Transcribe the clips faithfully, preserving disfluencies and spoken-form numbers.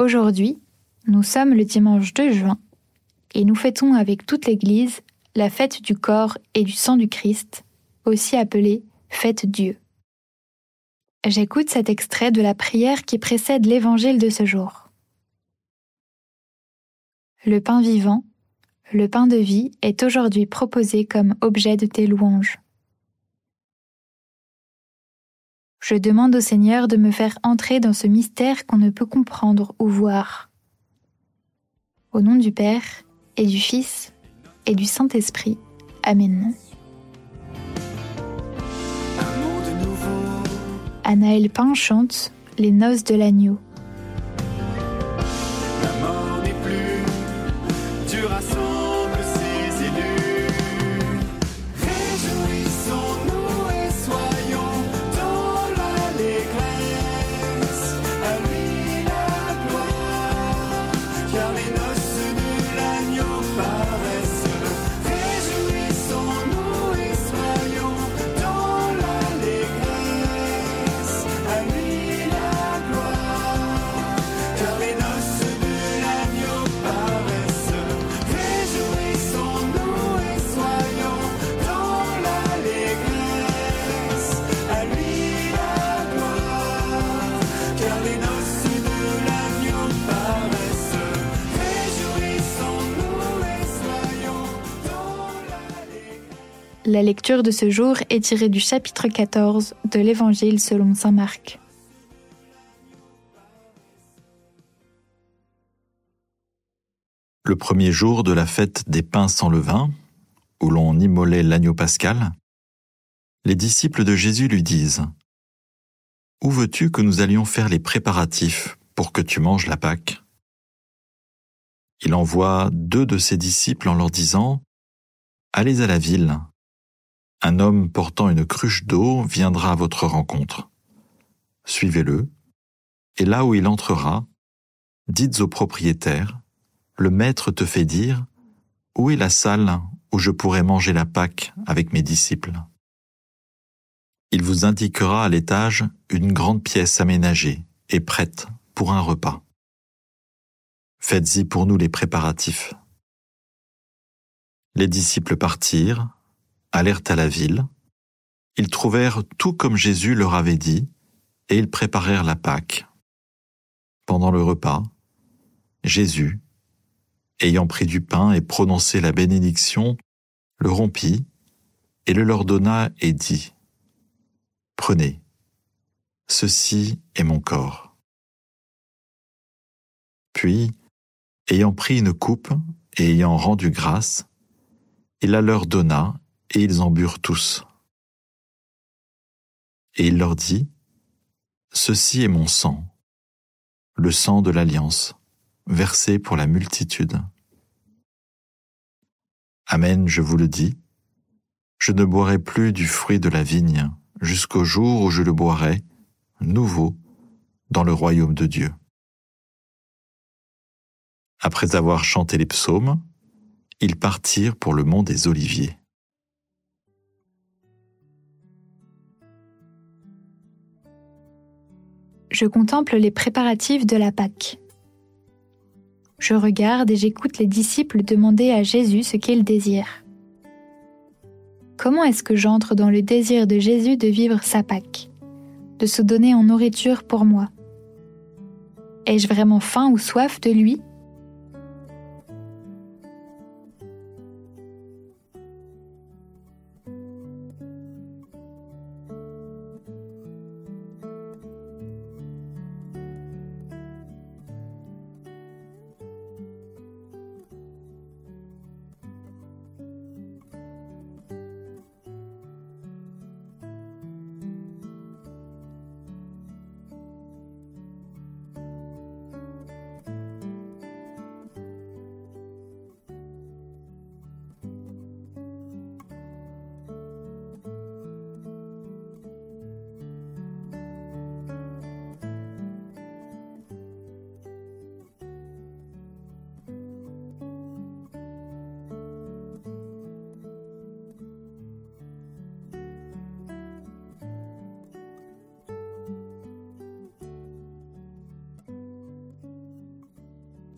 Aujourd'hui, nous sommes le dimanche deux juin et nous fêtons avec toute l'Église la fête du corps et du sang du Christ, aussi appelée fête Dieu. J'écoute cet extrait de la prière qui précède l'évangile de ce jour. Le pain vivant, le pain de vie est aujourd'hui proposé comme objet de tes louanges. Je demande au Seigneur de me faire entrer dans ce mystère qu'on ne peut comprendre ou voir. Au nom du Père, et du Fils, et du Saint-Esprit. Amen. Anaël Pain chante « Les noces de l'agneau ». La mort n'est plus, Dieu rassemble ses élus. Réjouissons-nous et soyons dans l'allégresse. À lui la gloire, car les noces de l'agneau paraissent. Réjouissons-nous et soyons dans l'allégresse. À lui la gloire, car les noces de l'agneau paraissent. Réjouissons-nous et soyons dans l'allégresse. À lui la gloire, car les noces de l'agneau paraissent. Réjouissons-nous et soyons dans l'allégresse. La lecture de ce jour est tirée du chapitre quatorze de l'Évangile selon saint Marc. Le premier jour de la fête des pains sans levain, où l'on immolait l'agneau pascal, les disciples de Jésus lui disent « Où veux-tu que nous allions faire les préparatifs pour que tu manges la Pâque ?» Il envoie deux de ses disciples en leur disant « Allez à la ville. Un homme portant une cruche d'eau viendra à votre rencontre. Suivez-le, et là où il entrera, dites au propriétaire, le maître te fait dire, où est la salle où je pourrai manger la Pâque avec mes disciples ? Il vous indiquera à l'étage une grande pièce aménagée et prête pour un repas. Faites-y pour nous les préparatifs. » Les disciples partirent, allèrent à la ville. Ils trouvèrent tout comme Jésus leur avait dit, et ils préparèrent la Pâque. Pendant le repas, Jésus, ayant pris du pain et prononcé la bénédiction, le rompit et le leur donna et dit « Prenez, ceci est mon corps. » Puis, ayant pris une coupe et ayant rendu grâce, il la leur donna et ils en burent tous. Et il leur dit « Ceci est mon sang, le sang de l'alliance, versé pour la multitude. Amen, je vous le dis, je ne boirai plus du fruit de la vigne jusqu'au jour où je le boirai, nouveau, dans le royaume de Dieu. » Après avoir chanté les psaumes, ils partirent pour le mont des Oliviers. Je contemple les préparatifs de la Pâque. Je regarde et j'écoute les disciples demander à Jésus ce qu'il désire. Comment est-ce que j'entre dans le désir de Jésus de vivre sa Pâque, de se donner en nourriture pour moi ? Ai-je vraiment faim ou soif de lui ?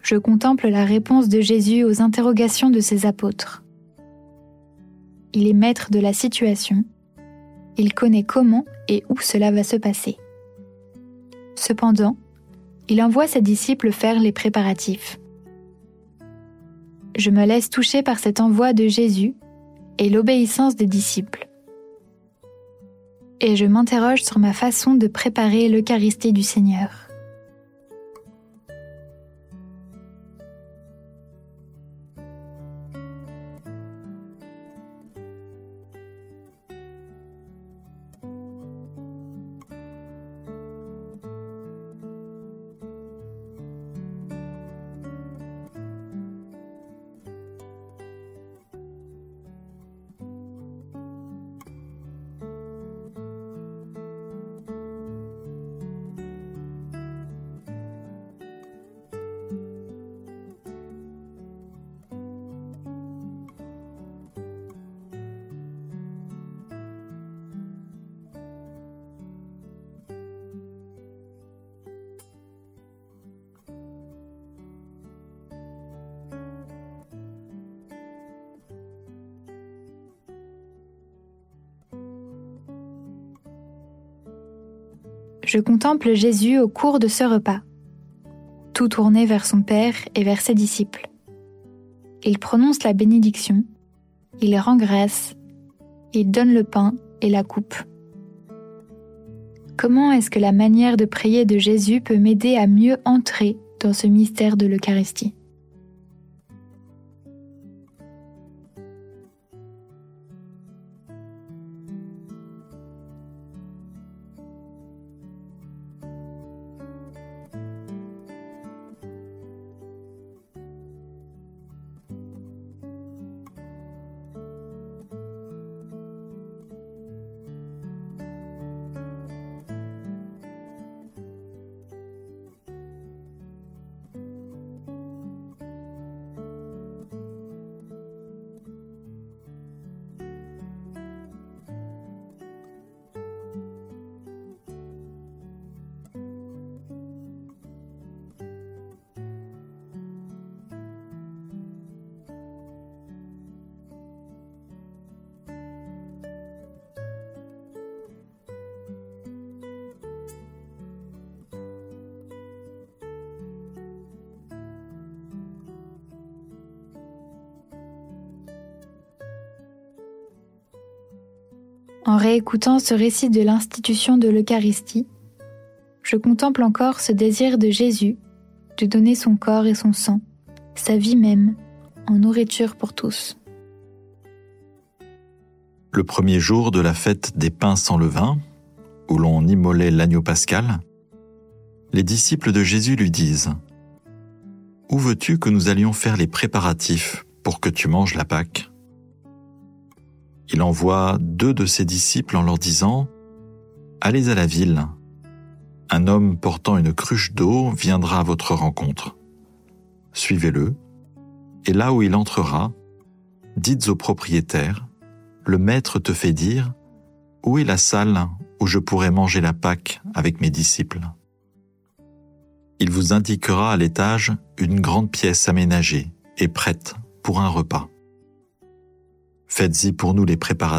je contemple la réponse de Jésus aux interrogations de ses apôtres. Il est maître de la situation. Il connaît comment et où cela va se passer. Cependant, il envoie ses disciples faire les préparatifs. Je me laisse toucher par cet envoi de Jésus et l'obéissance des disciples. Et je m'interroge sur ma façon de préparer l'Eucharistie du Seigneur. Je contemple Jésus au cours de ce repas, tout tourné vers son Père et vers ses disciples. Il prononce la bénédiction, il rend grâce, il donne le pain et la coupe. Comment est-ce que la manière de prier de Jésus peut m'aider à mieux entrer dans ce mystère de l'Eucharistie ? En réécoutant ce récit de l'institution de l'Eucharistie, je contemple encore ce désir de Jésus de donner son corps et son sang, sa vie même, en nourriture pour tous. Le premier jour de la fête des pains sans levain, où l'on immolait l'agneau pascal, les disciples de Jésus lui disent « Où veux-tu que nous allions faire les préparatifs pour que tu manges la Pâque ?» Il envoie deux de ses disciples en leur disant « Allez à la ville. Un homme portant une cruche d'eau viendra à votre rencontre. Suivez-le, et là où il entrera, dites au propriétaire, le maître te fait dire, où est la salle où je pourrai manger la Pâque avec mes disciples ? Il vous indiquera à l'étage une grande pièce aménagée et prête pour un repas. Faites-y pour nous les préparatifs. »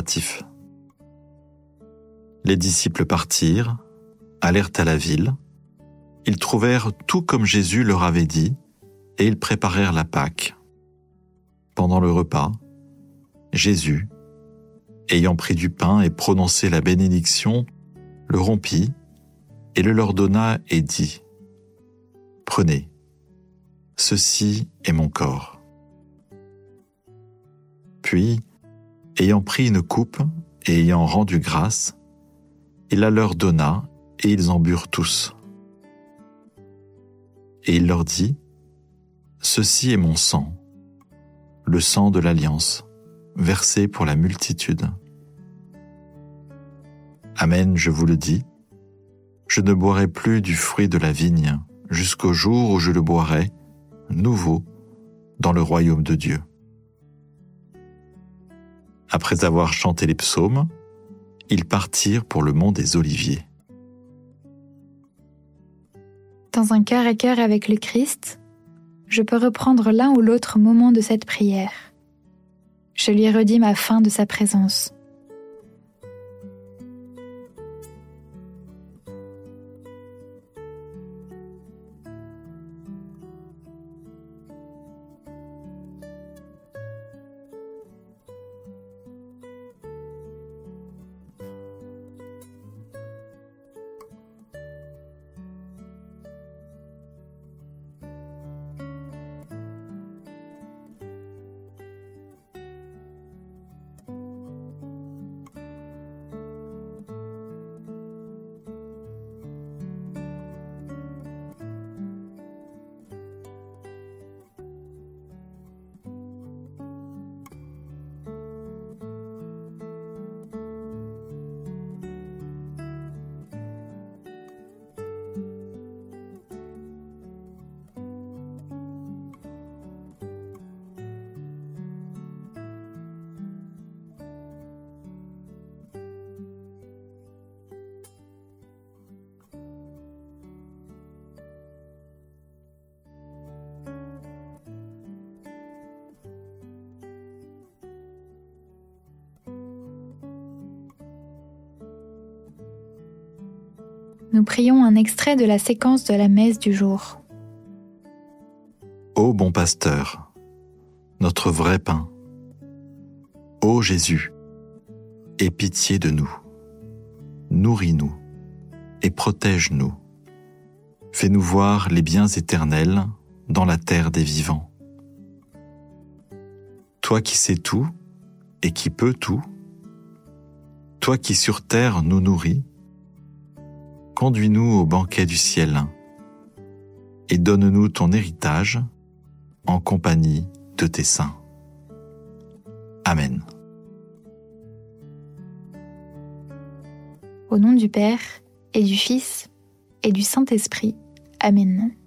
Les disciples partirent, allèrent à la ville. Ils trouvèrent tout comme Jésus leur avait dit, et ils préparèrent la Pâque. Pendant le repas, Jésus, ayant pris du pain et prononcé la bénédiction, le rompit et le leur donna et dit « Prenez, ceci est mon corps. » Puis, ayant pris une coupe et ayant rendu grâce, il la leur donna et ils en burent tous. Et il leur dit, « Ceci est mon sang, le sang de l'Alliance, versé pour la multitude. Amen, je vous le dis, je ne boirai plus du fruit de la vigne jusqu'au jour où je le boirai, nouveau, dans le royaume de Dieu. » Après avoir chanté les psaumes, ils partirent pour le mont des Oliviers. Dans un cœur à cœur avec le Christ, je peux reprendre l'un ou l'autre moment de cette prière. Je lui redis ma faim de sa présence. Nous prions un extrait de la séquence de la messe du jour. Ô bon pasteur, notre vrai pain, ô Jésus, aie pitié de nous, nourris-nous et protège-nous. Fais-nous voir les biens éternels dans la terre des vivants. Toi qui sais tout et qui peux tout, toi qui sur terre nous nourris, conduis-nous au banquet du ciel et donne-nous ton héritage en compagnie de tes saints. Amen. Au nom du Père et du Fils et du Saint-Esprit. Amen.